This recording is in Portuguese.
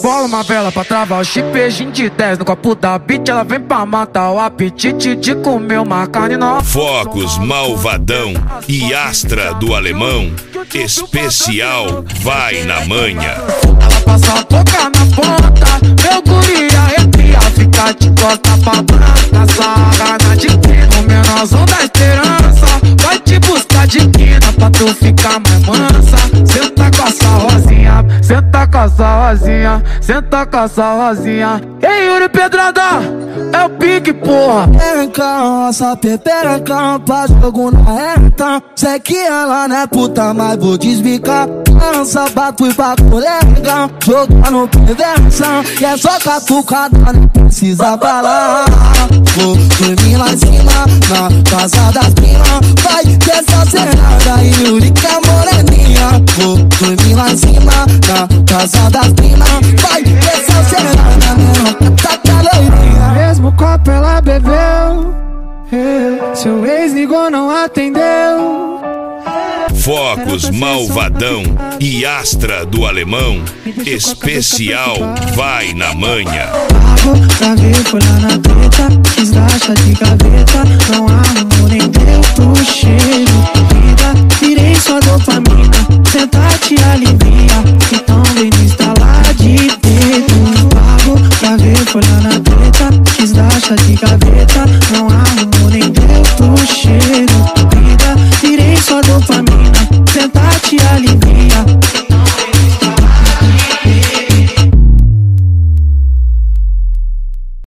Cola uma vela pra travar o chipejinho de 10 no copo da beat. Ela vem pra matar o apetite de comer uma carne nova. Focos, Malvadão e Astra do Alemão. Especial vai na manha. Ela passa a boca na ponta, meu guri arrepia, fica de costa pra branca, sarrada de quina, o menorzão da esperança, vai te buscar de quina pra tu ficar mais mansa. Senta com essa rosinha, senta com essa rosinha, senta com essa rosinha. Ei, Yuri Pedrada, é o pique, porra. Pererecão, essa peperecão, pra jogo na reta. Sei que ela não é puta, mas vou desbicar. Lança, bato e bato legal, jogar no prevenção. E é só catucada, não precisa falar. Vou dormir lá em cima, na casa das primas. Vai dessa cenada, Yuri que é moreninha. Vou dormir lá em cima, na casa das primas. Vai dessa cenada, menor, tá loirinha. Mesmo copo ela bebeu, seu ex ligou, não atendeu. Focos, Malvadão e Astra do Alemão. Especial vai na manha. Pago pra ver, foi lá na treta, quis dar chá de gaveta, não arrumou nem deu pro cheiro.